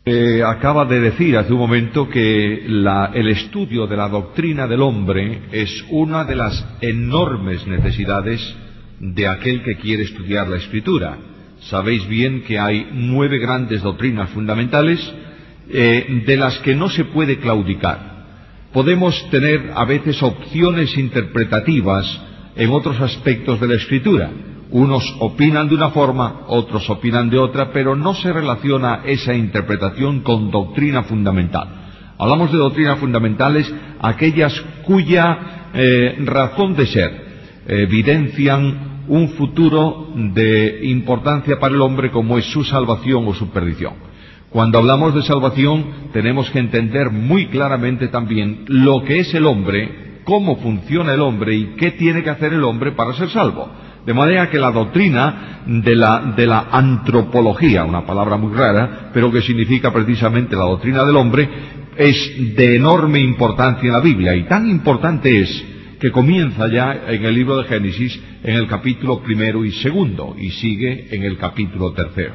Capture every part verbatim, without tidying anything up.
Eh, acaba de decir hace un momento que la, el estudio de la doctrina del hombre es una de las enormes necesidades de aquel que quiere estudiar la Escritura. Sabéis bien que hay nueve grandes doctrinas fundamentales eh, de las que no se puede claudicar. Podemos tener a veces opciones interpretativas en otros aspectos de la Escritura. Unos opinan de una forma, otros opinan de otra, pero no se relaciona esa interpretación con doctrina fundamental. Hablamos de doctrinas fundamentales, aquellas cuya eh, razón de ser eh, evidencian un futuro de importancia para el hombre, como es su salvación o su perdición. Cuando hablamos de salvación, tenemos que entender muy claramente también lo que es el hombre, cómo funciona el hombre y qué tiene que hacer el hombre para ser salvo. De manera que la doctrina de la, de la antropología, una palabra muy rara, pero que significa precisamente la doctrina del hombre, es de enorme importancia en la Biblia, y tan importante es que comienza ya en el libro de Génesis, en el capítulo primero y segundo, y sigue en el capítulo tercero.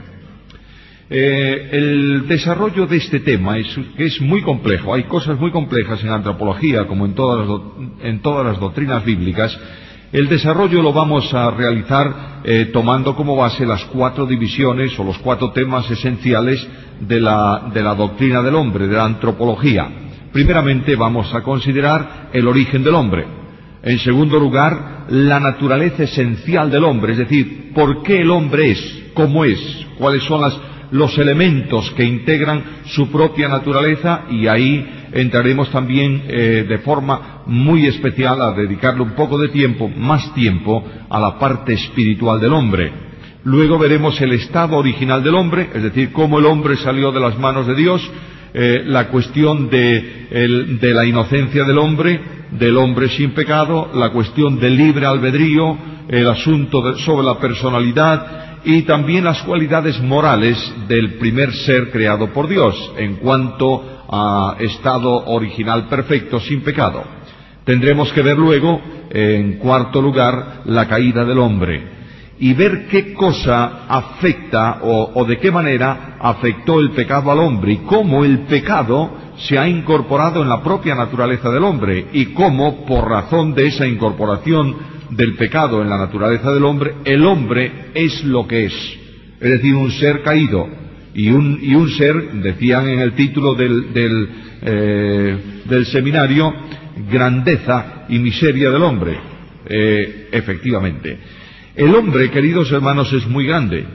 Eh, el desarrollo de este tema es, es muy complejo. Hay cosas muy complejas en antropología, como en todas las, en todas las doctrinas bíblicas. El desarrollo lo vamos a realizar eh, tomando como base las cuatro divisiones o los cuatro temas esenciales de la, de la doctrina del hombre, de la antropología. Primeramente vamos a considerar el origen del hombre. En segundo lugar, la naturaleza esencial del hombre, es decir, por qué el hombre es, cómo es, cuáles son las, los elementos que integran su propia naturaleza, y ahí entraremos también eh, de forma muy especial a dedicarle un poco de tiempo, más tiempo, a la parte espiritual del hombre. Luego veremos el estado original del hombre, es decir, cómo el hombre salió de las manos de Dios, eh, la cuestión de, el, de la inocencia del hombre, del hombre sin pecado, la cuestión del libre albedrío, el asunto de, sobre la personalidad, y también las cualidades morales del primer ser creado por Dios, en cuanto a estado original perfecto, sin pecado. Tendremos que ver luego, en cuarto lugar, la caída del hombre, y ver qué cosa afecta o, o de qué manera afectó el pecado al hombre, y cómo el pecado se ha incorporado en la propia naturaleza del hombre, y cómo, por razón de esa incorporación del pecado en la naturaleza del hombre, el hombre es lo que es, es decir, un ser caído, y un, y un ser, decían en el título del, del, eh, del seminario, grandeza y miseria del hombre. Eh, efectivamente, el hombre, queridos hermanos, es muy grande.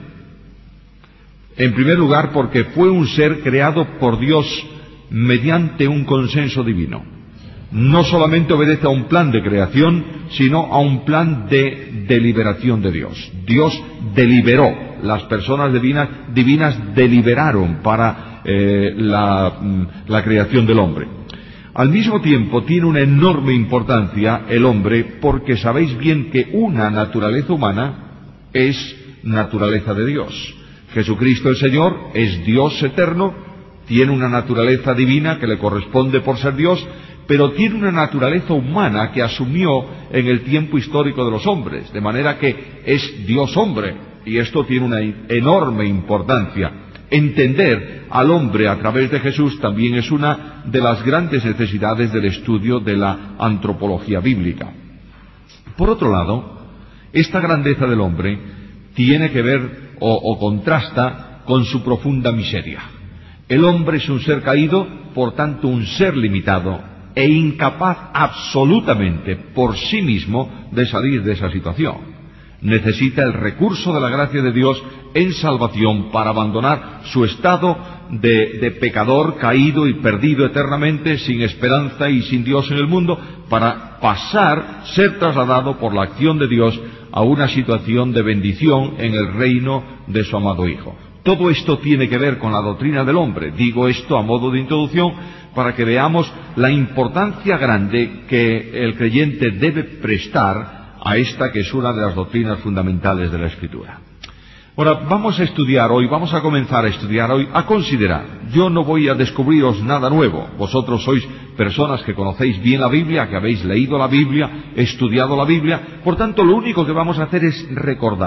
En primer lugar, porque fue un ser creado por Dios mediante un consenso divino. No solamente obedece a un plan de creación, sino a un plan de deliberación de Dios. Dios deliberó, las personas divinas, divinas deliberaron para eh, la, la creación del hombre. Al mismo tiempo tiene una enorme importancia el hombre, porque sabéis bien que una naturaleza humana es naturaleza de Dios. Jesucristo el Señor es Dios eterno, tiene una naturaleza divina que le corresponde por ser Dios, pero tiene una naturaleza humana que asumió en el tiempo histórico de los hombres, de manera que es Dios hombre, y esto tiene una enorme importancia. Entender al hombre a través de Jesús también es una de las grandes necesidades del estudio de la antropología bíblica. Por otro lado, esta grandeza del hombre tiene que ver o, o contrasta con su profunda miseria. El hombre es un ser caído, por tanto un ser limitado, e incapaz absolutamente por sí mismo de salir de esa situación. Necesita el recurso de la gracia de Dios en salvación para abandonar su estado de, de pecador caído y perdido eternamente, sin esperanza y sin Dios en el mundo, para pasar, ser trasladado por la acción de Dios a una situación de bendición en el reino de su amado Hijo. Todo esto tiene que ver con la doctrina del hombre. Digo esto a modo de introducción para que veamos la importancia grande que el creyente debe prestar a esta que es una de las doctrinas fundamentales de la Escritura. Ahora, vamos a estudiar hoy, vamos a comenzar a estudiar hoy, a considerar. Yo no voy a descubriros nada nuevo. Vosotros sois personas que conocéis bien la Biblia, que habéis leído la Biblia, estudiado la Biblia. Por tanto, lo único que vamos a hacer es recordar.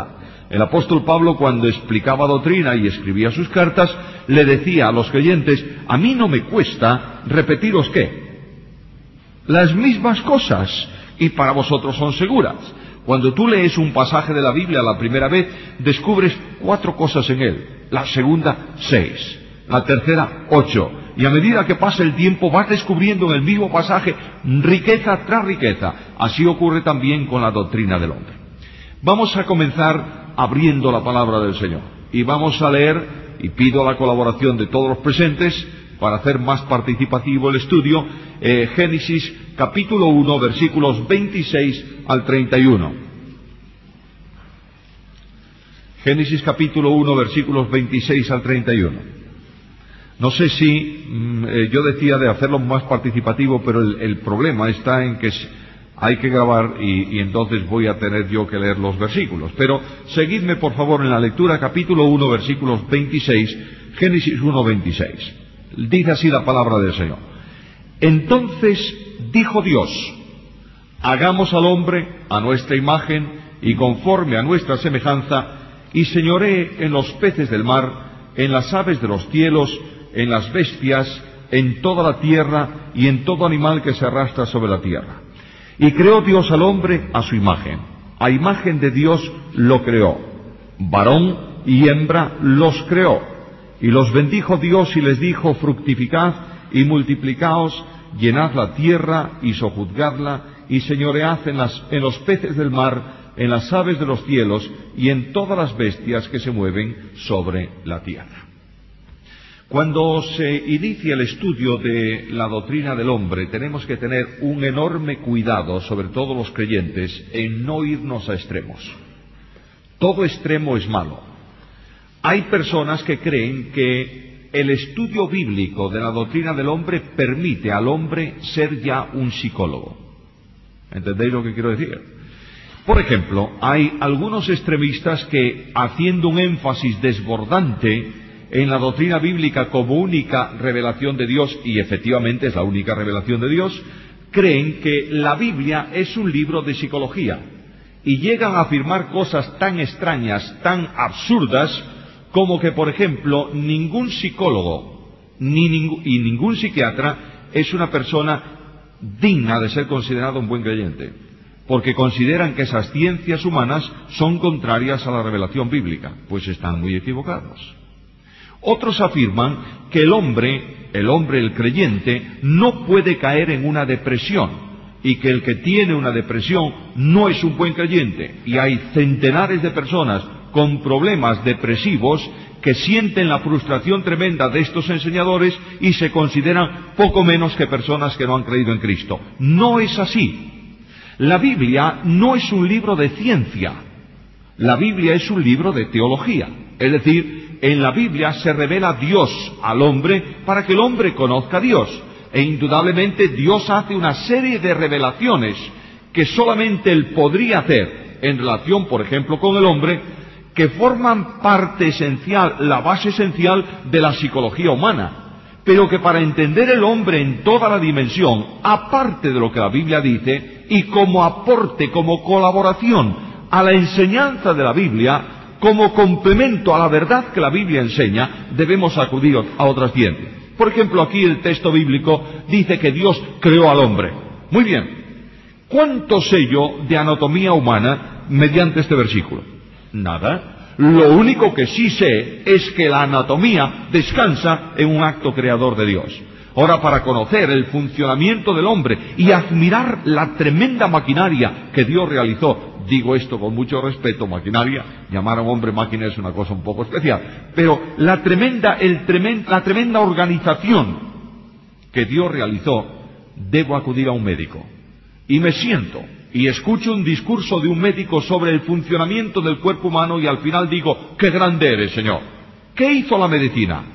El apóstol Pablo, cuando explicaba doctrina y escribía sus cartas, le decía a los creyentes: a mí no me cuesta repetiros ¿qué? Las mismas cosas, y para vosotros son seguras. Cuando tú lees un pasaje de la Biblia la primera vez, descubres cuatro cosas en él, la segunda, seis, la tercera, ocho, y a medida que pasa el tiempo vas descubriendo en el mismo pasaje riqueza tras riqueza. Así ocurre también con la doctrina del hombre. Vamos a comenzar abriendo la palabra del Señor, y vamos a leer, y pido la colaboración de todos los presentes para hacer más participativo el estudio, eh, Génesis capítulo uno, versículos veintiséis al treinta y uno. Génesis capítulo uno, versículos veintiséis al treinta y uno. No sé si mm, eh, yo decía de hacerlo más participativo, pero el, el problema está en que hay que grabar y, y entonces voy a tener yo que leer los versículos. Pero seguidme por favor en la lectura, capítulo uno, versículos veintiséis, Génesis uno, veintiséis. Dice así la palabra del Señor: entonces dijo Dios: hagamos al hombre a nuestra imagen y conforme a nuestra semejanza, y señoree en los peces del mar, en las aves de los cielos, en las bestias, en toda la tierra y en todo animal que se arrastra sobre la tierra. Y creó Dios al hombre a su imagen, a imagen de Dios lo creó, varón y hembra los creó. Y los bendijo Dios y les dijo: fructificad y multiplicaos, llenad la tierra y sojuzgadla, y señoread en, las, en los peces del mar, en las aves de los cielos, y en todas las bestias que se mueven sobre la tierra. Cuando se inicia el estudio de la doctrina del hombre, tenemos que tener un enorme cuidado, sobre todo los creyentes, en no irnos a extremos. Todo extremo es malo. Hay personas que creen que el estudio bíblico de la doctrina del hombre permite al hombre ser ya un psicólogo. ¿Entendéis lo que quiero decir? Por ejemplo, hay algunos extremistas que, haciendo un énfasis desbordante en la doctrina bíblica como única revelación de Dios, y efectivamente es la única revelación de Dios, creen que la Biblia es un libro de psicología, y llegan a afirmar cosas tan extrañas, tan absurdas, como que, por ejemplo, ningún psicólogo ni ningún, y ningún psiquiatra es una persona digna de ser considerado un buen creyente, porque consideran que esas ciencias humanas son contrarias a la revelación bíblica. Pues están muy equivocados. Otros afirman que el hombre, el hombre, el creyente, no puede caer en una depresión, y que el que tiene una depresión no es un buen creyente, y hay centenares de personas con problemas depresivos que sienten la frustración tremenda de estos enseñadores y se consideran poco menos que personas que no han creído en Cristo. No es así. La Biblia no es un libro de ciencia. La Biblia es un libro de teología. Es decir, en la Biblia se revela Dios al hombre para que el hombre conozca a Dios. E indudablemente Dios hace una serie de revelaciones que solamente Él podría hacer en relación, por ejemplo, con el hombre, que forman parte esencial, la base esencial de la psicología humana, pero que para entender el hombre en toda la dimensión, aparte de lo que la Biblia dice, y como aporte, como colaboración a la enseñanza de la Biblia, como complemento a la verdad que la Biblia enseña, debemos acudir a otras ciencias. Por ejemplo, aquí el texto bíblico dice que Dios creó al hombre. Muy bien. ¿Cuánto sé yo de anatomía humana mediante este versículo? Nada. Lo único que sí sé es que la anatomía descansa en un acto creador de Dios. Ahora, para conocer el funcionamiento del hombre y admirar la tremenda maquinaria que Dios realizó, digo esto con mucho respeto, maquinaria, llamar a un hombre máquina es una cosa un poco especial, pero la tremenda, el tremen, la tremenda organización que Dios realizó, debo acudir a un médico. Y me siento y escucho un discurso de un médico sobre el funcionamiento del cuerpo humano y al final digo: ¡qué grande eres, Señor! ¿Qué hizo la medicina?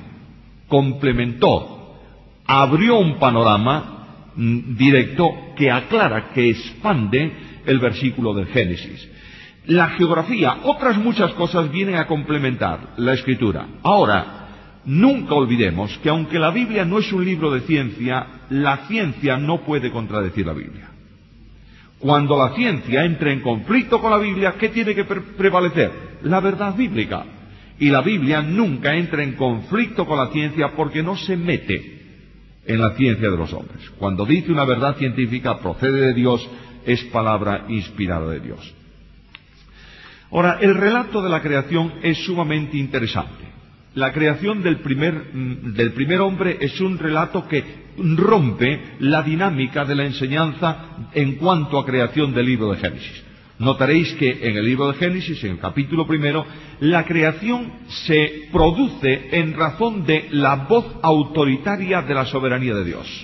Complementó, abrió un panorama mm, directo que aclara, que expande el versículo del Génesis. La geografía, otras muchas cosas vienen a complementar la Escritura. Ahora, nunca olvidemos que aunque la Biblia no es un libro de ciencia, la ciencia no puede contradecir la Biblia. Cuando la ciencia entra en conflicto con la Biblia, ¿qué tiene que pre- prevalecer? la verdad bíblica. Y la Biblia nunca entra en conflicto con la ciencia porque no se mete en la ciencia de los hombres. Cuando dice una verdad científica procede de Dios, es palabra inspirada de Dios. Ahora, el relato de la creación es sumamente interesante. La creación del primer, del primer hombre es un relato que rompe la dinámica de la enseñanza en cuanto a creación del libro de Génesis. Notaréis que en el libro de Génesis, en el capítulo primero, la creación se produce en razón de la voz autoritaria de la soberanía de Dios.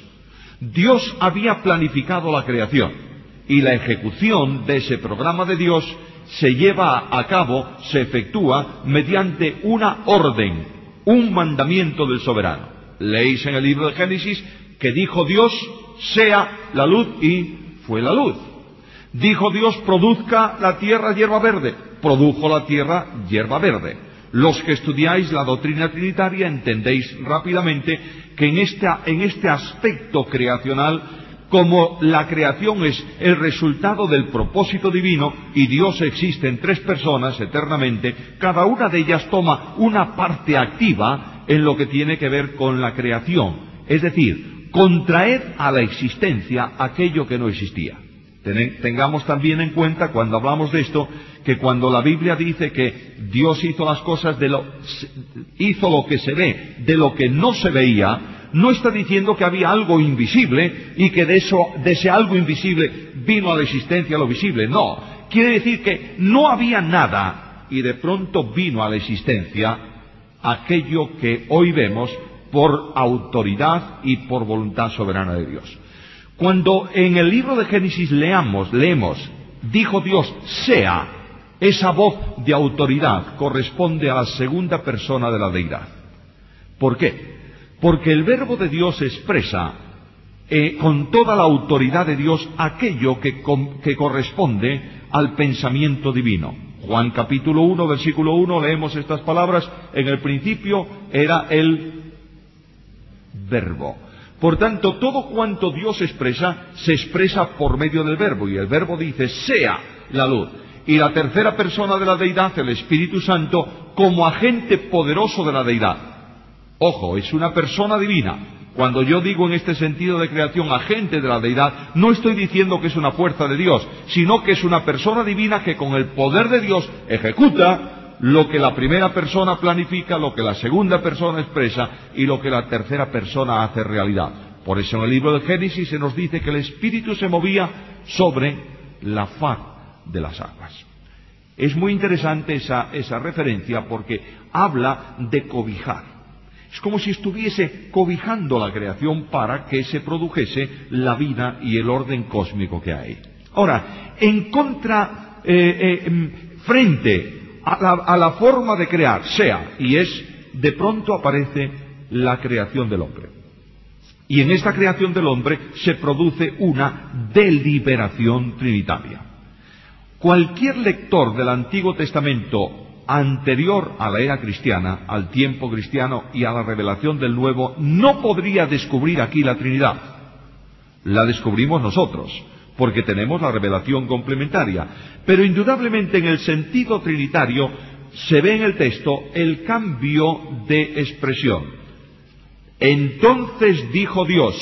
Dios había planificado la creación y la ejecución de ese programa de Dios se lleva a cabo, se efectúa mediante una orden, un mandamiento del soberano. Leéis en el libro de Génesis que dijo Dios, sea la luz, y fue la luz. Dijo Dios, produzca la tierra hierba verde. Produjo la tierra hierba verde. Los que estudiáis la doctrina trinitaria entendéis rápidamente que en este, en este aspecto creacional, como la creación es el resultado del propósito divino y Dios existe en tres personas eternamente, cada una de ellas toma una parte activa en lo que tiene que ver con la creación. Es decir, contraer a la existencia aquello que no existía. Tengamos también en cuenta, cuando hablamos de esto, que cuando la Biblia dice que Dios hizo las cosas de lo, hizo lo que se ve de lo que no se veía, no está diciendo que había algo invisible y que de eso, de ese algo invisible vino a la existencia lo visible. No, quiere decir que no había nada y de pronto vino a la existencia aquello que hoy vemos por autoridad y por voluntad soberana de Dios. Cuando en el libro de Génesis leamos, leemos, dijo Dios, sea, esa voz de autoridad corresponde a la segunda persona de la deidad. ¿Por qué? Porque el verbo de Dios expresa eh, con toda la autoridad de Dios aquello que, com, que corresponde al pensamiento divino. Juan capítulo uno, versículo uno, leemos estas palabras, en el principio era el verbo. Por tanto, todo cuanto Dios expresa, se expresa por medio del verbo, y el verbo dice, sea la luz. Y la tercera persona de la deidad, el Espíritu Santo, como agente poderoso de la deidad. Ojo, es una persona divina. Cuando yo digo en este sentido de creación agente de la deidad, no estoy diciendo que es una fuerza de Dios, sino que es una persona divina que con el poder de Dios ejecuta lo que la primera persona planifica, lo que la segunda persona expresa y lo que la tercera persona hace realidad. Por eso en el libro de Génesis se nos dice que el Espíritu se movía sobre la faz de las aguas. Es muy interesante esa, esa referencia porque habla de cobijar. Es como si estuviese cobijando la creación para que se produjese la vida y el orden cósmico que hay. Ahora, en contra, eh, eh, frente A la, a la forma de crear, sea, y es, de pronto aparece la creación del hombre. Y en esta creación del hombre se produce una deliberación trinitaria. Cualquier lector del Antiguo Testamento anterior a la era cristiana, al tiempo cristiano y a la revelación del Nuevo, no podría descubrir aquí la Trinidad. La descubrimos nosotros, porque tenemos la revelación complementaria. Pero indudablemente en el sentido trinitario se ve en el texto el cambio de expresión. Entonces dijo Dios,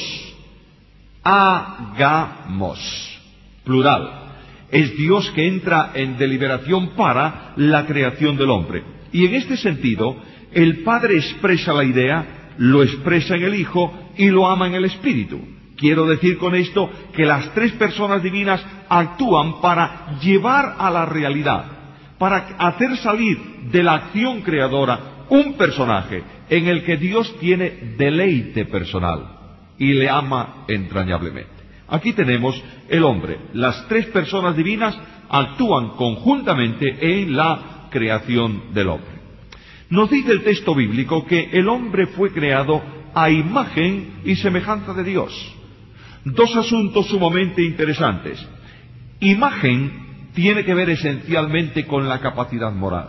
hagamos, plural. Es Dios que entra en deliberación para la creación del hombre. Y en este sentido, el Padre expresa la idea, lo expresa en el Hijo y lo ama en el Espíritu. Quiero decir con esto que las tres personas divinas actúan para llevar a la realidad, para hacer salir de la acción creadora un personaje en el que Dios tiene deleite personal y le ama entrañablemente. Aquí tenemos el hombre. Las tres personas divinas actúan conjuntamente en la creación del hombre. Nos dice el texto bíblico que el hombre fue creado a imagen y semejanza de Dios. Dos asuntos sumamente interesantes. Imagen tiene que ver esencialmente con la capacidad moral.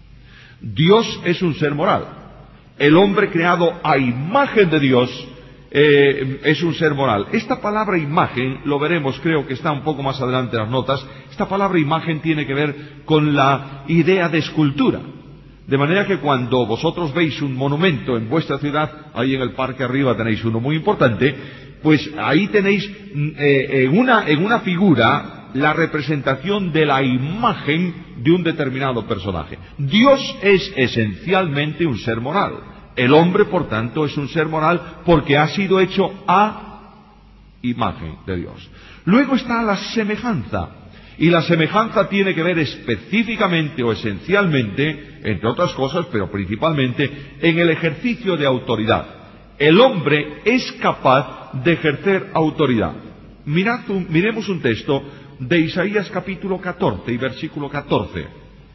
Dios es un ser moral. El hombre creado a imagen de Dios eh, es un ser moral. Esta palabra imagen, lo veremos, creo que está un poco más adelante en las notas, esta palabra imagen tiene que ver con la idea de escultura. De manera que cuando vosotros veis un monumento en vuestra ciudad, ahí en el parque arriba tenéis uno muy importante, pues ahí tenéis eh, en, una, en una figura la representación de la imagen de un determinado personaje. Dios es esencialmente un ser moral. El hombre, por tanto, es un ser moral porque ha sido hecho a imagen de Dios. Luego está la semejanza. Y la semejanza tiene que ver específicamente o esencialmente, entre otras cosas, pero principalmente, en el ejercicio de autoridad. El hombre es capaz de ejercer autoridad. Mirad un, miremos un texto de Isaías capítulo catorce y versículo catorce.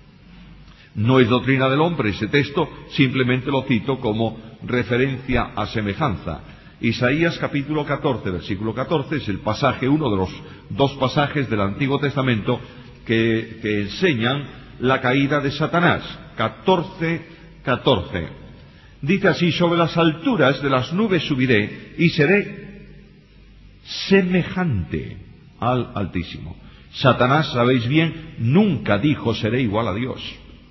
No es doctrina del hombre ese texto, simplemente lo cito como referencia a semejanza. Isaías capítulo catorce, versículo catorce, es el pasaje, uno de los dos pasajes del Antiguo Testamento que, que enseñan la caída de Satanás. catorce, catorce. Dice así: sobre las alturas de las nubes subiré y seré semejante al Altísimo. Satanás, sabéis bien, nunca dijo seré igual a Dios.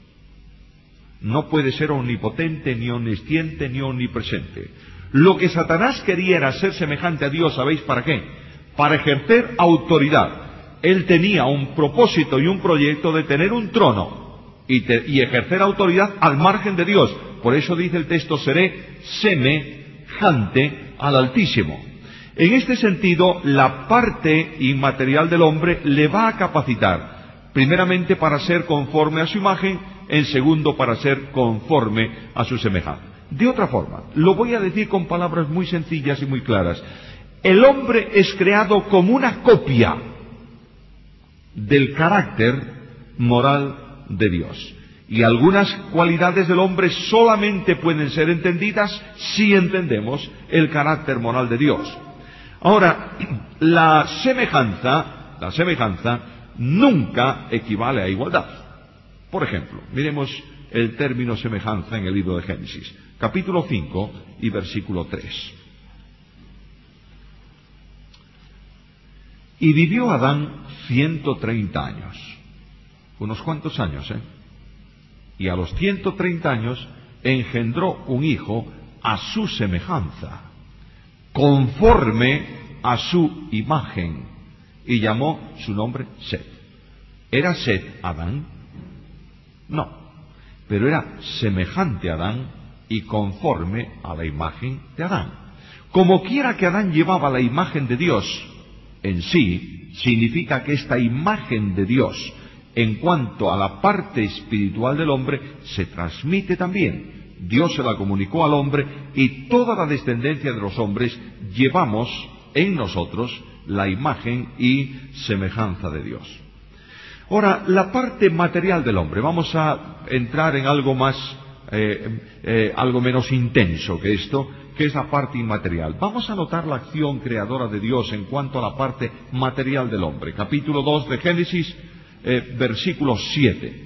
No puede ser omnipotente, ni omnisciente, ni omnipresente. Lo que Satanás quería era ser semejante a Dios, ¿sabéis para qué? Para ejercer autoridad. Él tenía un propósito y un proyecto de tener un trono y, te, y ejercer autoridad al margen de Dios. Por eso dice el texto: seré semejante al Altísimo. En este sentido, la parte inmaterial del hombre le va a capacitar, primeramente para ser conforme a su imagen, en segundo para ser conforme a su semejanza. De otra forma, lo voy a decir con palabras muy sencillas y muy claras. El hombre es creado como una copia del carácter moral de Dios. Y algunas cualidades del hombre solamente pueden ser entendidas si entendemos el carácter moral de Dios. Ahora, la semejanza, la semejanza nunca equivale a igualdad. Por ejemplo, miremos el término semejanza en el libro de Génesis, capítulo cinco y versículo tres. Y vivió Adán ciento treinta años. Unos cuantos años, ¿eh? Y a los ciento treinta años engendró un hijo a su semejanza, conforme a su imagen, y llamó su nombre Set. ¿Era Set Adán? No, pero era semejante a Adán y conforme a la imagen de Adán. Como quiera que Adán llevaba la imagen de Dios en sí, significa que esta imagen de Dios, en cuanto a la parte espiritual del hombre, se transmite también. Dios se la comunicó al hombre y toda la descendencia de los hombres llevamos en nosotros la imagen y semejanza de Dios. Ahora, la parte material del hombre, vamos a entrar en algo más, eh, eh, algo menos intenso que esto, que es la parte inmaterial. Vamos a notar la acción creadora de Dios en cuanto a la parte material del hombre. Capítulo dos de Génesis, eh, versículo siete.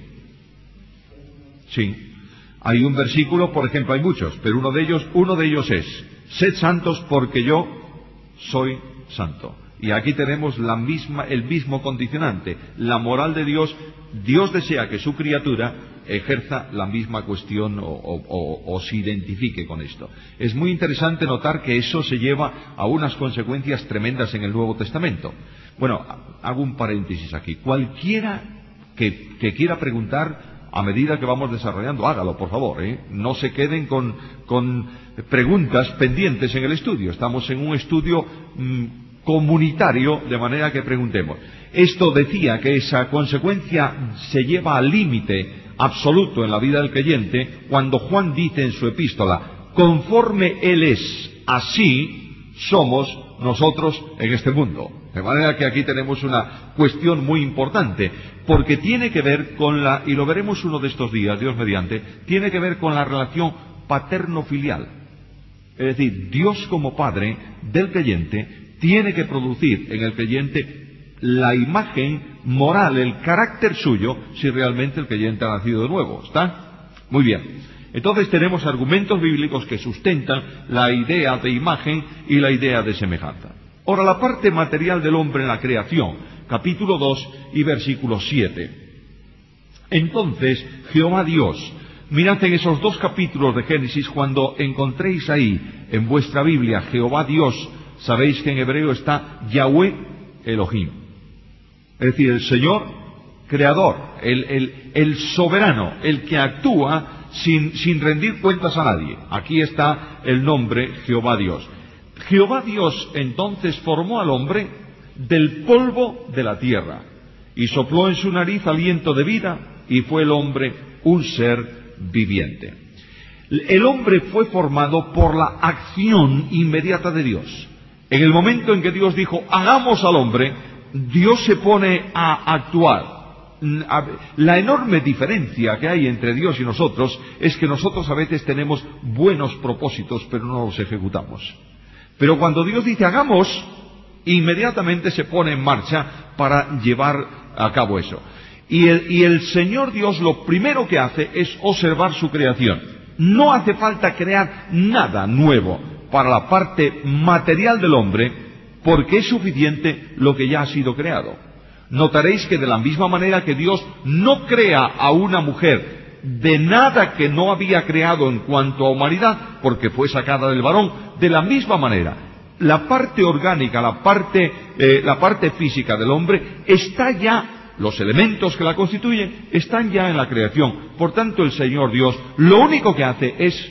Sí, hay un versículo, por ejemplo, hay muchos, pero uno de ellos, uno de ellos es: sed santos porque yo soy santo. Y aquí tenemos la misma, el mismo condicionante, la moral de Dios. Dios desea que su criatura ejerza la misma cuestión o, o, o, o se identifique con esto. Es muy interesante notar que eso se lleva a unas consecuencias tremendas en el Nuevo Testamento. Bueno, hago un paréntesis aquí. Cualquiera que, que quiera preguntar a medida que vamos desarrollando, hágalo, por favor, ¿eh? No se queden con, con preguntas pendientes en el estudio. Estamos en un estudio mmm, comunitario, de manera que preguntemos. Esto decía que esa consecuencia se lleva al límite absoluto en la vida del creyente cuando Juan dice en su epístola: conforme Él es, así somos nosotros en este mundo. De manera que aquí tenemos una cuestión muy importante, porque tiene que ver con la, y lo veremos uno de estos días, Dios mediante, tiene que ver con la relación paterno-filial. Es decir, Dios como Padre del creyente tiene que producir en el creyente la imagen moral, el carácter suyo, si realmente el creyente ha nacido de nuevo. ¿Está? Muy bien. Entonces tenemos argumentos bíblicos que sustentan la idea de imagen y la idea de semejanza. Ahora, la parte material del hombre en la creación, capítulo dos y versículo siete. Entonces Jehová Dios, mirad en esos dos capítulos de Génesis, cuando encontréis ahí en vuestra Biblia Jehová Dios, sabéis que en hebreo está Yahweh Elohim, es decir, el Señor creador, el, el, el soberano, el que actúa sin, sin rendir cuentas a nadie. Aquí está el nombre Jehová Dios. Jehová Dios entonces formó al hombre del polvo de la tierra y sopló en su nariz aliento de vida, y fue el hombre un ser viviente. El hombre fue formado por la acción inmediata de Dios. En el momento en que Dios dijo, hagamos al hombre, Dios se pone a actuar. La enorme diferencia que hay entre Dios y nosotros es que nosotros a veces tenemos buenos propósitos, pero no los ejecutamos. Pero cuando Dios dice hagamos, inmediatamente se pone en marcha para llevar a cabo eso. Y el, y el Señor Dios lo primero que hace es observar su creación. No hace falta crear nada nuevo para la parte material del hombre, porque es suficiente lo que ya ha sido creado. Notaréis que de la misma manera que Dios no crea a una mujer de nada que no había creado en cuanto a humanidad, porque fue sacada del varón, de la misma manera, la parte orgánica, la parte, eh, la parte física del hombre está ya, los elementos que la constituyen están ya en la creación. Por tanto, el Señor Dios lo único que hace es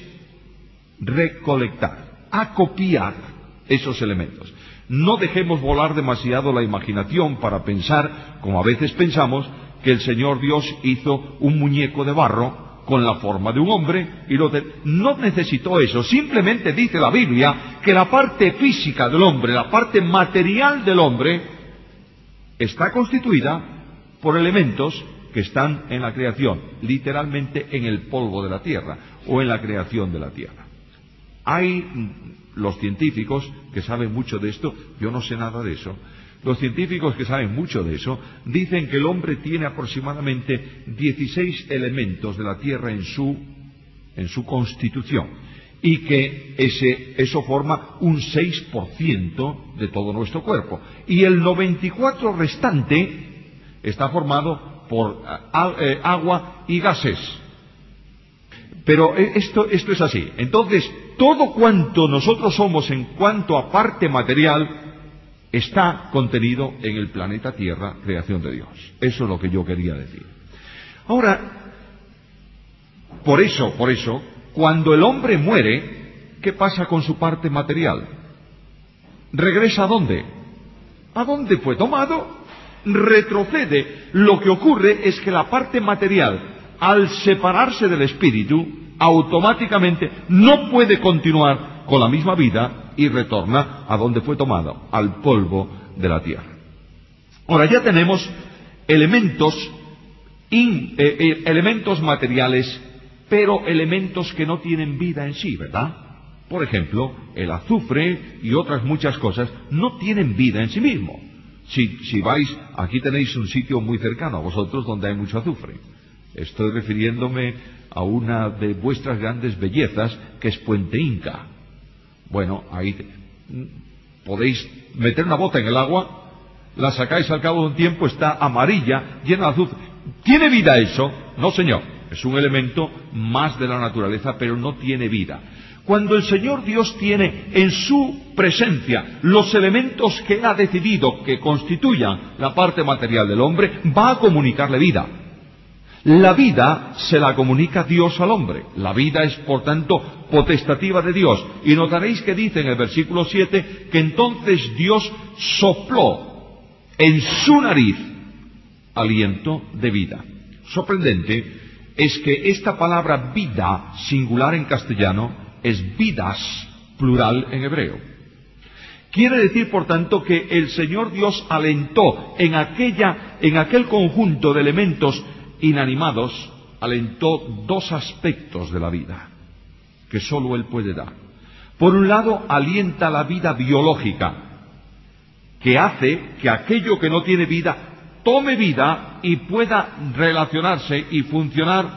recolectar, acopiar esos elementos. No dejemos volar demasiado la imaginación para pensar, como a veces pensamos, que el Señor Dios hizo un muñeco de barro con la forma de un hombre y lo de... no necesitó eso. Simplemente dice la Biblia que la parte física del hombre, la parte material del hombre, está constituida por elementos que están en la creación, literalmente en el polvo de la tierra o en la creación de la tierra. Hay los científicos que saben mucho de esto, yo no sé nada de eso. Los científicos que saben mucho de eso dicen que el hombre tiene aproximadamente dieciséis elementos de la tierra en su, en su constitución, y que ese, eso forma un seis por ciento de todo nuestro cuerpo, y el noventa y cuatro por ciento restante está formado por eh, agua y gases. Pero esto, esto es así. Entonces, todo cuanto nosotros somos en cuanto a parte material está contenido en el planeta Tierra, creación de Dios. Eso es lo que yo quería decir. Ahora, por eso, por eso, cuando el hombre muere, ¿qué pasa con su parte material? ¿Regresa a dónde? ¿A dónde fue tomado? Retrocede. Lo que ocurre es que la parte material, al separarse del espíritu, automáticamente no puede continuar con la misma vida y retorna a donde fue tomado, al polvo de la tierra. Ahora ya tenemos elementos, in, eh, eh, elementos materiales, pero elementos que no tienen vida en sí, ¿verdad? Por ejemplo, el azufre y otras muchas cosas no tienen vida en sí mismo. Si, si vais, aquí tenéis un sitio muy cercano a vosotros donde hay mucho azufre. Estoy refiriéndome a una de vuestras grandes bellezas, que es Puente Inca. Bueno, ahí te, podéis meter una bota en el agua, la sacáis al cabo de un tiempo, está amarilla, llena de azufre. ¿Tiene vida eso? No, señor. Es un elemento más de la naturaleza, pero no tiene vida. Cuando el Señor Dios tiene en su presencia los elementos que Él ha decidido que constituyan la parte material del hombre, va a comunicarle vida. La vida se la comunica Dios al hombre. La vida es, por tanto, potestativa de Dios. Y notaréis que dice en el versículo siete que entonces Dios sopló en su nariz aliento de vida. Sorprendente es que esta palabra vida, singular en castellano, es vidas, plural en hebreo. Quiere decir, por tanto, que el Señor Dios alentó en aquella, en aquel conjunto de elementos inanimados, alentó dos aspectos de la vida que sólo Él puede dar. Por un lado, alienta la vida biológica, que hace que aquello que no tiene vida tome vida y pueda relacionarse y funcionar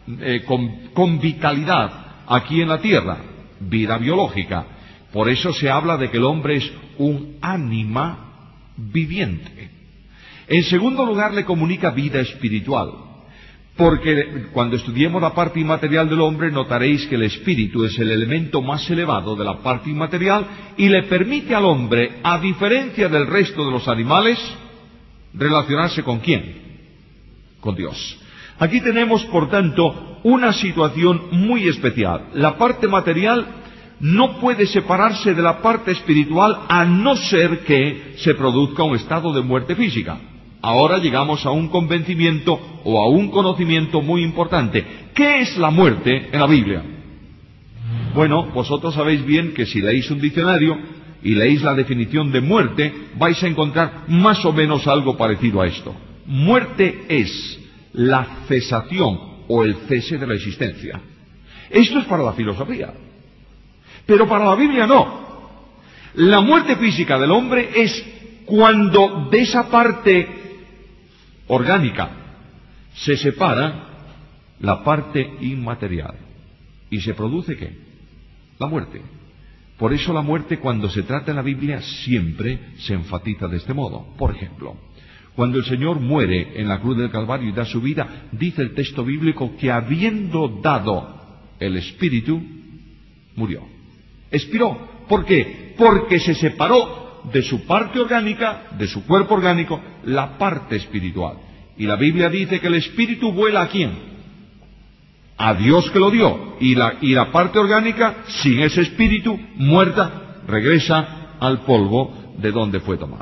eh, con, con vitalidad aquí en la tierra, vida biológica. Por eso se habla de que el hombre es un ánima viviente. En segundo lugar, le comunica vida espiritual, porque cuando estudiemos la parte inmaterial del hombre notaréis que el espíritu es el elemento más elevado de la parte inmaterial y le permite al hombre, a diferencia del resto de los animales, relacionarse con ¿quién? Con Dios. Aquí tenemos, por tanto, una situación muy especial. La parte material no puede separarse de la parte espiritual a no ser que se produzca un estado de muerte física. Ahora llegamos a un convencimiento o a un conocimiento muy importante. ¿Qué es la muerte en la Biblia? Bueno, vosotros sabéis bien que si leéis un diccionario y leéis la definición de muerte, vais a encontrar más o menos algo parecido a esto. Muerte es la cesación o el cese de la existencia. Esto es para la filosofía, pero para la Biblia no. La muerte física del hombre es cuando de esa parte orgánica se separa la parte inmaterial. ¿Y se produce qué? La muerte. Por eso la muerte, cuando se trata en la Biblia, siempre se enfatiza de este modo. Por ejemplo, cuando el Señor muere en la cruz del Calvario y da su vida, dice el texto bíblico que habiendo dado el Espíritu, murió. Expiró. ¿Por qué? Porque se separó de su parte orgánica, de su cuerpo orgánico, la parte espiritual. Y la Biblia dice que el Espíritu vuela ¿a quién? A Dios que lo dio. Y la, y la parte orgánica, sin ese Espíritu, muerta, regresa al polvo de donde fue tomado.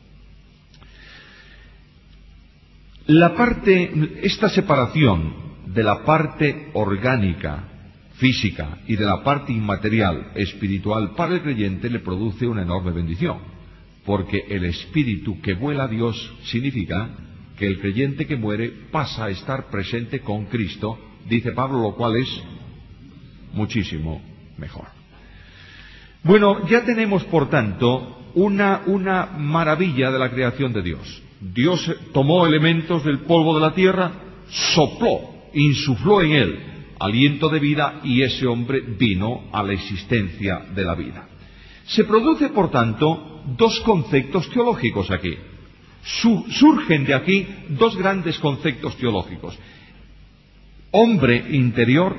La parte, esta separación de la parte orgánica, física, y de la parte inmaterial, espiritual, para el creyente le produce una enorme bendición, porque el espíritu que vuela a Dios significa que el creyente que muere pasa a estar presente con Cristo, dice Pablo, lo cual es muchísimo mejor. Bueno, ya tenemos por tanto una, una maravilla de la creación de Dios. Dios tomó elementos del polvo de la tierra, sopló, insufló en él aliento de vida y ese hombre vino a la existencia de la vida. Se produce, por tanto, dos conceptos teológicos aquí. Su, surgen de aquí dos grandes conceptos teológicos. Hombre interior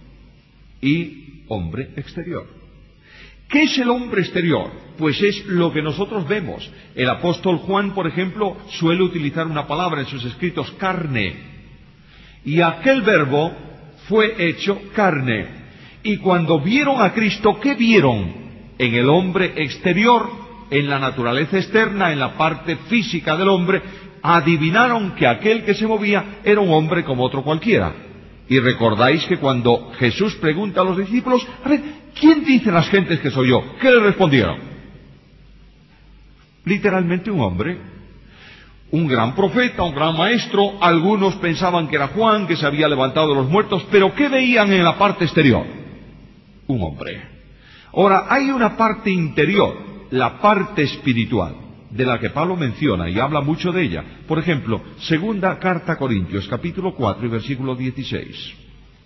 y hombre exterior. ¿Qué es el hombre exterior? Pues es lo que nosotros vemos. El apóstol Juan, por ejemplo, suele utilizar una palabra en sus escritos, carne. Y aquel verbo fue hecho carne. Y cuando vieron a Cristo, ¿qué vieron? En el hombre exterior, en la naturaleza externa, en la parte física del hombre, adivinaron que aquel que se movía era un hombre como otro cualquiera. Y recordáis que cuando Jesús pregunta a los discípulos, a ver, ¿quién dicen las gentes que soy yo? ¿Qué le respondieron? Literalmente un hombre. Un gran profeta, un gran maestro. Algunos pensaban que era Juan, que se había levantado de los muertos, pero ¿qué veían en la parte exterior? Un hombre. Ahora, hay una parte interior, la parte espiritual, de la que Pablo menciona y habla mucho de ella. Por ejemplo, segunda carta a Corintios, capítulo cuatro y versículo dieciséis.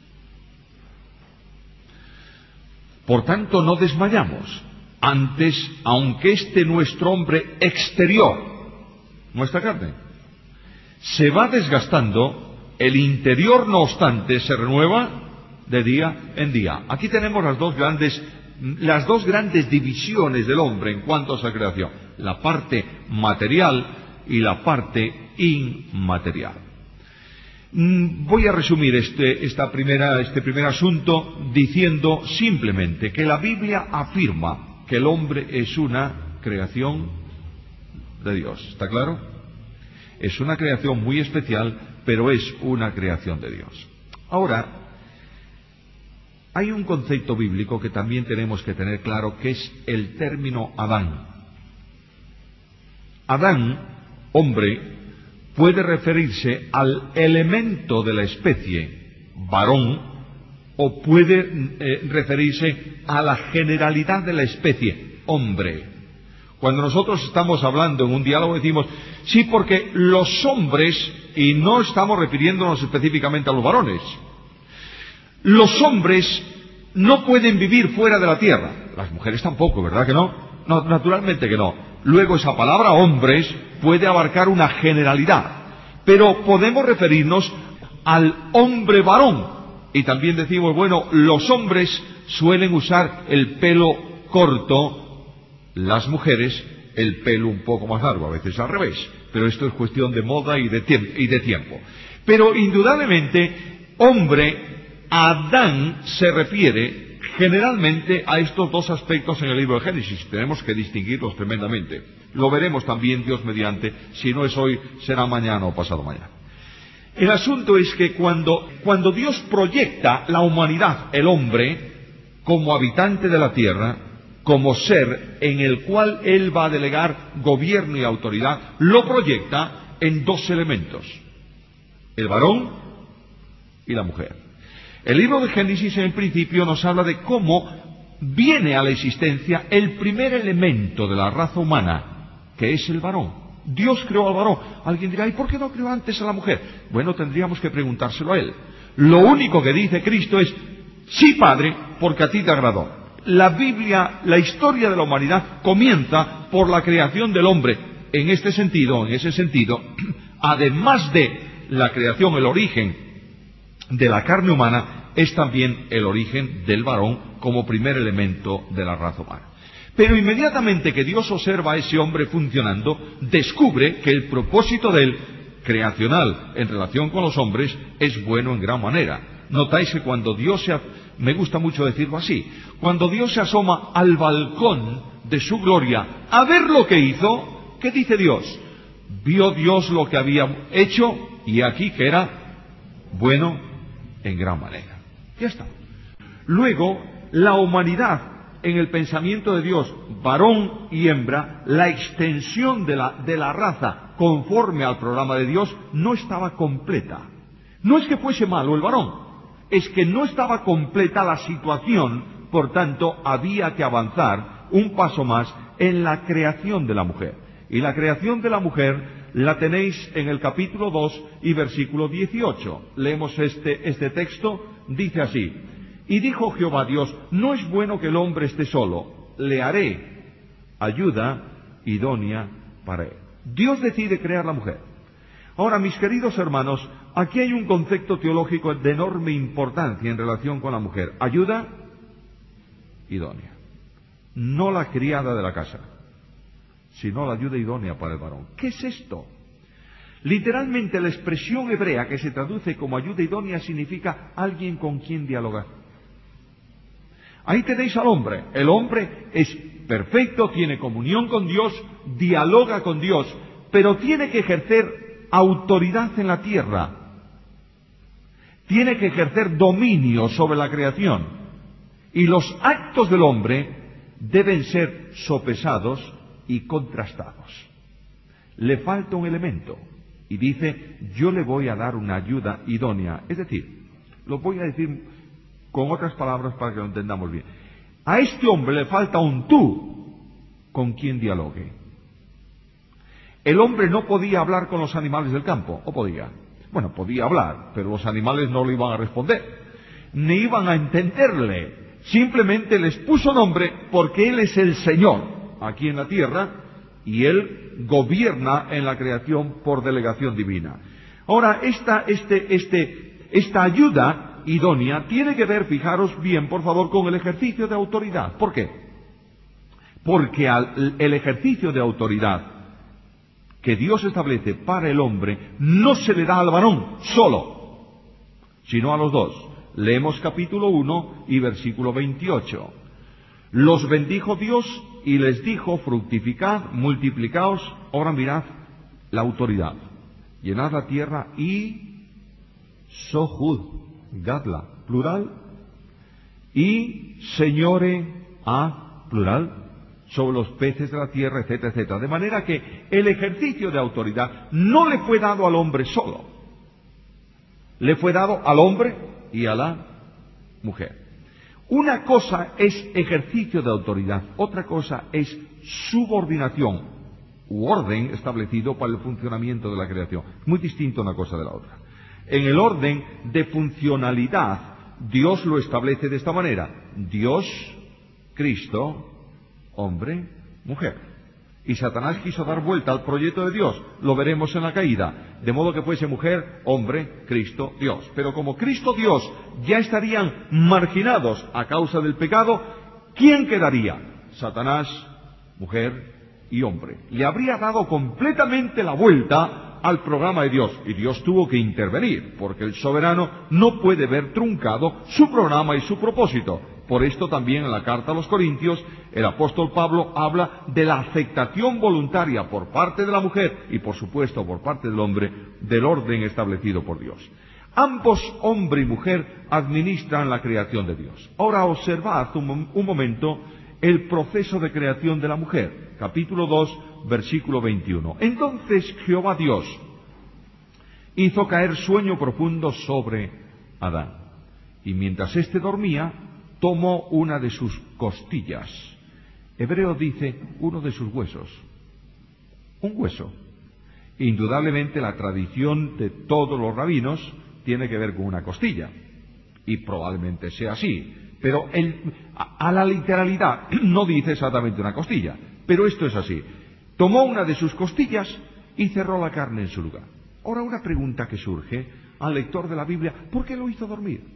Por tanto, no desmayamos. Antes, aunque este nuestro hombre exterior, nuestra carne, se va desgastando, el interior, no obstante, se renueva de día en día. Aquí tenemos las dos grandes, las dos grandes divisiones del hombre en cuanto a su creación, la parte material y la parte inmaterial. Voy a resumir este, esta primera, este primer asunto diciendo simplemente que la Biblia afirma que el hombre es una creación de Dios. ¿Está claro? Es una creación muy especial, pero es una creación de Dios. Ahora, hay un concepto bíblico que también tenemos que tener claro, que es el término Adán. Adán, hombre, puede referirse al elemento de la especie, varón, o puede eh, referirse a la generalidad de la especie, hombre. Cuando nosotros estamos hablando en un diálogo decimos, sí, porque los hombres, y no estamos refiriéndonos específicamente a los varones, Los hombres no pueden vivir fuera de la tierra. Las mujeres tampoco, ¿verdad que no? No, naturalmente que no. Luego esa palabra hombres puede abarcar una generalidad, pero podemos referirnos al hombre varón. Y también decimos, bueno, los hombres suelen usar el pelo corto, las mujeres el pelo un poco más largo, a veces al revés. Pero esto es cuestión de moda y de, tiemp- y de tiempo. Pero indudablemente, hombre, Adán se refiere generalmente a estos dos aspectos en el libro de Génesis. Tenemos que distinguirlos tremendamente. Lo veremos también, Dios mediante, si no es hoy, será mañana o pasado mañana. El asunto es que cuando, cuando Dios proyecta la humanidad, el hombre, como habitante de la tierra, como ser en el cual Él va a delegar gobierno y autoridad, lo proyecta en dos elementos: el varón y la mujer. El libro de Génesis en el principio nos habla de cómo viene a la existencia el primer elemento de la raza humana, que es el varón. Dios creó al varón. Alguien dirá, ¿y por qué no creó antes a la mujer? Bueno, tendríamos que preguntárselo a Él. Lo único que dice Cristo es, sí, Padre, porque a ti te agradó. La Biblia, la historia de la humanidad comienza por la creación del hombre. En este sentido, en ese sentido, además de la creación, el origen de la carne humana, es también el origen del varón como primer elemento de la raza humana. Pero inmediatamente que Dios observa a ese hombre funcionando, descubre que el propósito de él, creacional, en relación con los hombres, es bueno en gran manera. Notáis que cuando Dios se... me gusta mucho decirlo así, cuando Dios se asoma al balcón de su gloria a ver lo que hizo, ¿qué dice Dios? Vio Dios lo que había hecho y aquí que era bueno en gran manera. Ya está. Luego, la humanidad, en el pensamiento de Dios, varón y hembra, la extensión de la, de la raza conforme al programa de Dios no estaba completa. No es que fuese malo el varón, es que no estaba completa la situación, por tanto había que avanzar un paso más en la creación de la mujer. Y la creación de la mujer la tenéis en el capítulo dos y versículo dieciocho. Leemos este, este texto, dice así: y dijo Jehová Dios, no es bueno que el hombre esté solo, le haré ayuda idónea para él. Dios decide crear la mujer. Ahora, mis queridos hermanos, aquí hay un concepto teológico de enorme importancia en relación con la mujer. Ayuda idónea. No la criada de la casa, sino la ayuda idónea para el varón. ¿Qué es esto? Literalmente la expresión hebrea que se traduce como ayuda idónea significa alguien con quien dialogar. Ahí tenéis al hombre. El hombre es perfecto, tiene comunión con Dios, dialoga con Dios, pero tiene que ejercer autoridad en la tierra. Tiene que ejercer dominio sobre la creación. Y los actos del hombre deben ser sopesados y contrastados. Le falta un elemento. Y dice, yo le voy a dar una ayuda idónea. Es decir, lo voy a decir con otras palabras para que lo entendamos bien. A este hombre le falta un tú con quien dialogue. El hombre no podía hablar con los animales del campo, ¿o podía? Bueno, podía hablar, pero los animales no le iban a responder, ni iban a entenderle. Simplemente les puso nombre porque Él es el Señor aquí en la tierra y Él gobierna en la creación por delegación divina. Ahora, esta, este, este, esta ayuda idónea tiene que ver, fijaros bien, por favor, con el ejercicio de autoridad. ¿Por qué? Porque al, el ejercicio de autoridad que Dios establece para el hombre no se le da al varón solo, sino a los dos. Leemos capítulo uno y versículo veintiocho. Los bendijo Dios y les dijo, fructificad, multiplicaos. Ahora mirad la autoridad. Llenad la tierra y sojud. Gadla, plural, y señore a, plural, sobre los peces de la tierra, etcétera, etcétera. De manera que el ejercicio de autoridad no le fue dado al hombre solo, le fue dado al hombre y a la mujer. Una cosa es ejercicio de autoridad, otra cosa es subordinación u orden establecido para el funcionamiento de la creación. Muy distinto una cosa de la otra. En el orden de funcionalidad Dios lo establece de esta manera: Dios, Cristo, hombre, mujer. Y Satanás quiso dar vuelta al proyecto de Dios, lo veremos en la caída, de modo que fuese mujer, hombre, Cristo, Dios. Pero como Cristo, Dios, ya estarían marginados a causa del pecado, ¿quién quedaría? Satanás, mujer y hombre. Le habría dado completamente la vuelta al programa de Dios, y Dios tuvo que intervenir, porque el soberano no puede ver truncado su programa y su propósito. Por esto también en la carta a los Corintios el apóstol Pablo habla de la aceptación voluntaria por parte de la mujer y por supuesto por parte del hombre del orden establecido por Dios. Ambos, hombre y mujer, administran la creación de Dios. Ahora observad un, un momento el proceso de creación de la mujer. Capítulo dos, versículo veintiuno. Entonces Jehová Dios hizo caer sueño profundo sobre Adán, y mientras éste dormía, tomó una de sus costillas. Hebreo dice uno de sus huesos. Un hueso. Indudablemente la tradición de todos los rabinos tiene que ver con una costilla. Y probablemente sea así. Pero el, a, a la literalidad no dice exactamente una costilla. Pero esto es así. Tomó una de sus costillas y cerró la carne en su lugar. Ahora una pregunta que surge al lector de la Biblia: ¿por qué lo hizo dormir?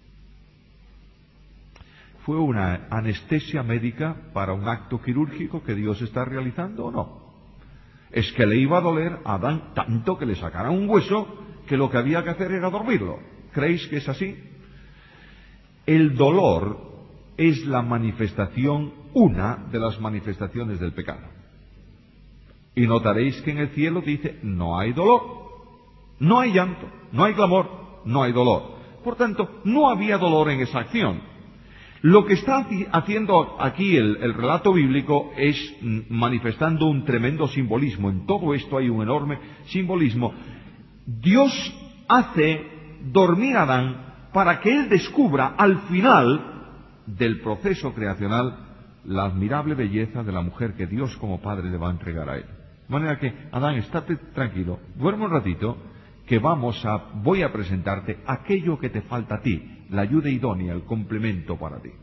¿Fue una anestesia médica para un acto quirúrgico que Dios está realizando o no? Es que le iba a doler a Adán tanto que le sacaran un hueso que lo que había que hacer era dormirlo. ¿Creéis que es así? El dolor es la manifestación, una de las manifestaciones del pecado. Y notaréis que en el cielo dice: no hay dolor, no hay llanto, no hay clamor, no hay dolor. Por tanto, no había dolor en esa acción. Lo que está haciendo aquí el, el relato bíblico es manifestando un tremendo simbolismo. En todo esto hay un enorme simbolismo. Dios hace dormir a Adán para que él descubra al final del proceso creacional la admirable belleza de la mujer que Dios como Padre le va a entregar a él. De manera que, Adán, estate tranquilo, duerme un ratito, que vamos a, voy a presentarte aquello que te falta a ti, la ayuda idónea, el complemento para ti.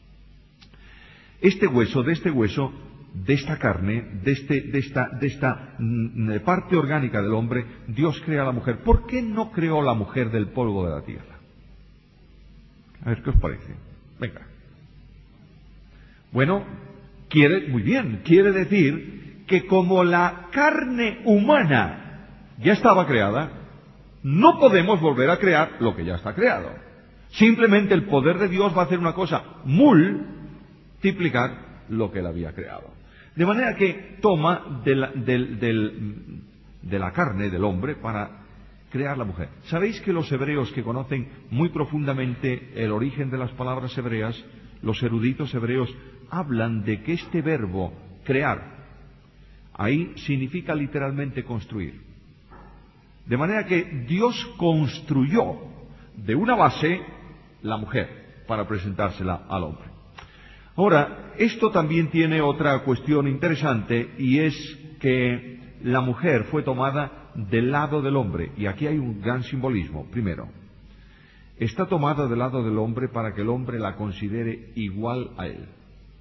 Este hueso, de este hueso, de esta carne, de, este, de esta, de esta mm, parte orgánica del hombre, Dios crea a la mujer. ¿Por qué no creó la mujer del polvo de la tierra? A ver, ¿qué os parece? Venga. Bueno, quiere, muy bien, quiere decir que como la carne humana ya estaba creada, no podemos volver a crear lo que ya está creado. Simplemente el poder de Dios va a hacer una cosa: multiplicar lo que él había creado. De manera que toma de la, del, del, de la carne del hombre para crear la mujer. ¿Sabéis que los hebreos, que conocen muy profundamente el origen de las palabras hebreas, los eruditos hebreos, hablan de que este verbo crear ahí significa literalmente construir? De manera que Dios construyó de una base la mujer para presentársela al hombre. Ahora, esto también tiene otra cuestión interesante, y es que la mujer fue tomada del lado del hombre, y aquí hay un gran simbolismo. Primero, está tomada del lado del hombre para que el hombre la considere igual a él.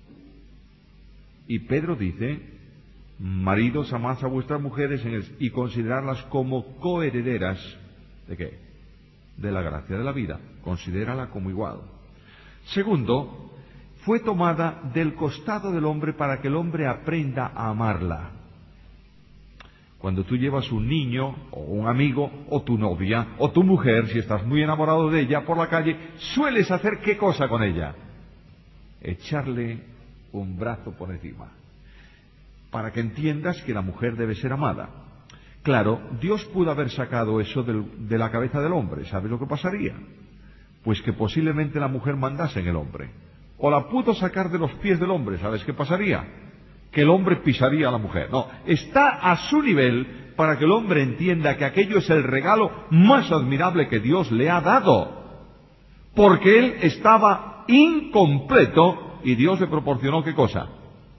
Y Pedro dice: maridos, amad a vuestras mujeres en el, y considerarlas como coherederas ¿de qué? De la gracia de la vida. Considérala como igual. Segundo, fue tomada del costado del hombre para que el hombre aprenda a amarla. Cuando tú llevas un niño, o un amigo, o tu novia, o tu mujer, si estás muy enamorado de ella, por la calle, sueles hacer ¿qué cosa con ella? Echarle un brazo por encima, para que entiendas que la mujer debe ser amada. Claro, Dios pudo haber sacado eso del, de la cabeza del hombre. ¿Sabe lo que pasaría? Pues que posiblemente la mujer mandase en el hombre. O la pudo sacar de los pies del hombre. ¿Sabes qué pasaría? Que el hombre pisaría a la mujer. No, está a su nivel para que el hombre entienda que aquello es el regalo más admirable que Dios le ha dado. Porque él estaba incompleto y Dios le proporcionó ¿qué cosa?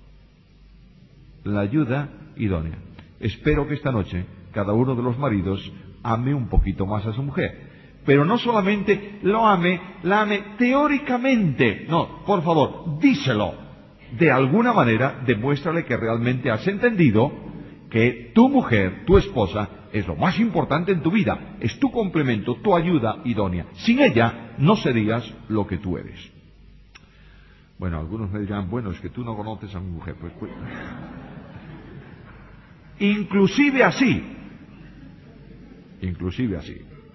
La ayuda idónea. Espero que esta noche cada uno de los maridos ame un poquito más a su mujer, Pero no solamente lo ame, la ame teóricamente. No, por favor, díselo. De alguna manera, demuéstrale que realmente has entendido que tu mujer, tu esposa, es lo más importante en tu vida. Es tu complemento, tu ayuda idónea. Sin ella, no serías lo que tú eres. Bueno, algunos me dirán, bueno, es que tú no conoces a mi mujer. Pues, pues... Inclusive así. Inclusive así.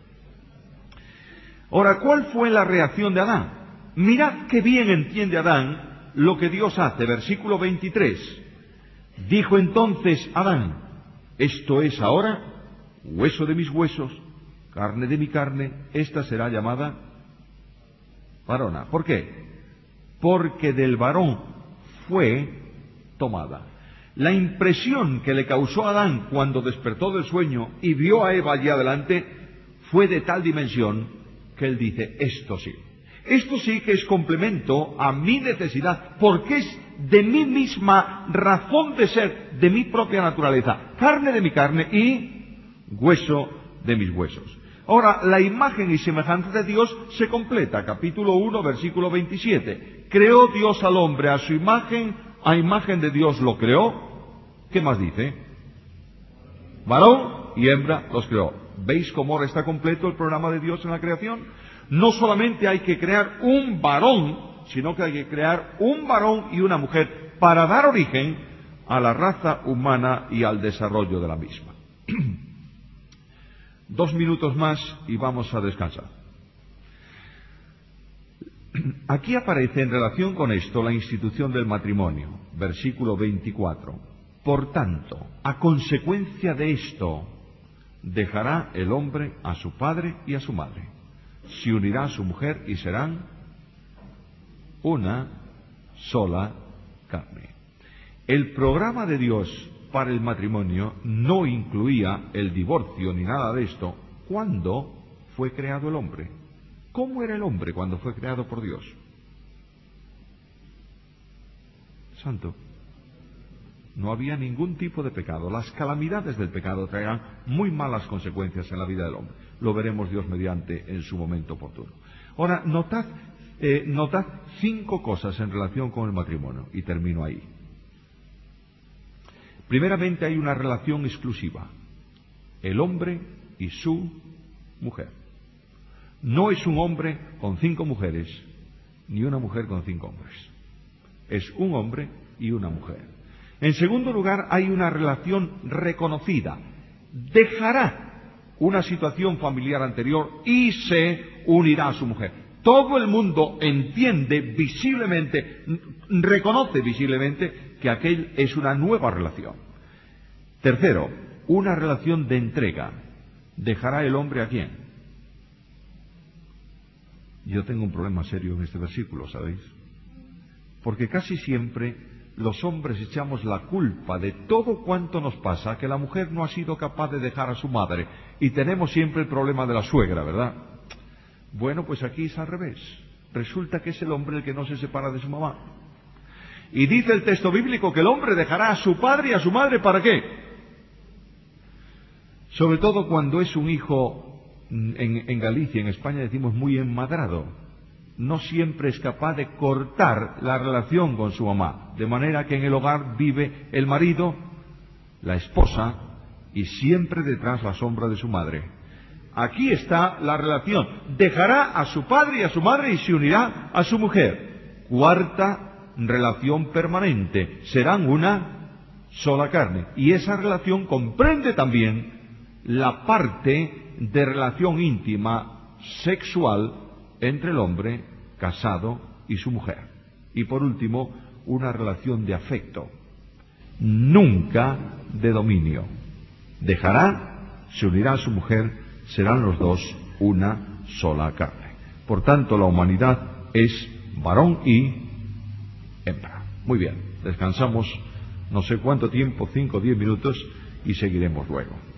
Ahora, ¿cuál fue la reacción de Adán? Mirad qué bien entiende Adán lo que Dios hace. Versículo veintitrés. Dijo entonces Adán, esto es ahora hueso de mis huesos, carne de mi carne, esta será llamada varona. ¿Por qué? Porque del varón fue tomada. La impresión que le causó a Adán cuando despertó del sueño y vio a Eva allí adelante fue de tal dimensión que él dice, esto sí. Esto sí que es complemento a mi necesidad, porque es de mi misma razón de ser, de mi propia naturaleza, carne de mi carne y hueso de mis huesos. Ahora, la imagen y semejanza de Dios se completa. Capítulo uno, versículo veintisiete. Creó Dios al hombre a su imagen, a imagen de Dios lo creó. ¿Qué más dice? Varón y hembra los creó. ¿Veis cómo ahora está completo el programa de Dios en la creación? No solamente hay que crear un varón, sino que hay que crear un varón y una mujer para dar origen a la raza humana y al desarrollo de la misma. Dos minutos más y vamos a descansar. Aquí aparece en relación con esto la institución del matrimonio, versículo veinticuatro. Por tanto, a consecuencia de esto, dejará el hombre a su padre y a su madre, se unirá a su mujer y serán una sola carne. El programa de Dios para el matrimonio no incluía el divorcio ni nada de esto cuando fue creado el hombre. ¿Cómo era el hombre cuando fue creado por Dios? Santo. No había ningún tipo de pecado. Las calamidades del pecado traerán muy malas consecuencias en la vida del hombre. Lo veremos Dios mediante en su momento oportuno. Ahora, notad, eh, notad cinco cosas en relación con el matrimonio, y termino ahí. Primeramente, hay una relación exclusiva. El hombre y su mujer. No es un hombre con cinco mujeres, ni una mujer con cinco hombres. Es un hombre y una mujer. En segundo lugar, hay una relación reconocida. Dejará una situación familiar anterior y se unirá a su mujer. Todo el mundo entiende visiblemente, reconoce visiblemente que aquel es una nueva relación. Tercero, una relación de entrega. ¿Dejará el hombre a quién? Yo tengo un problema serio en este versículo, ¿sabéis? Porque casi siempre los hombres echamos la culpa de todo cuanto nos pasa, que la mujer no ha sido capaz de dejar a su madre, y tenemos siempre el problema de la suegra, ¿verdad? Bueno, pues aquí es al revés. Resulta que es el hombre el que no se separa de su mamá. Y dice el texto bíblico que el hombre dejará a su padre y a su madre, ¿para qué? Sobre todo cuando es un hijo, en, en Galicia, en España decimos muy enmadrado. No siempre es capaz de cortar la relación con su mamá, de manera que en el hogar vive el marido, la esposa, y siempre detrás la sombra de su madre. Aquí está la relación. Dejará a su padre y a su madre y se unirá a su mujer. Cuarta relación permanente. Serán una sola carne. Y esa relación comprende también la parte de relación íntima, sexual, entre el hombre casado y su mujer. Y por último, una relación de afecto, nunca de dominio. Dejará, se unirá a su mujer, serán los dos una sola carne. Por tanto, la humanidad es varón y hembra. Muy bien, descansamos no sé cuánto tiempo, cinco o diez minutos, y seguiremos luego.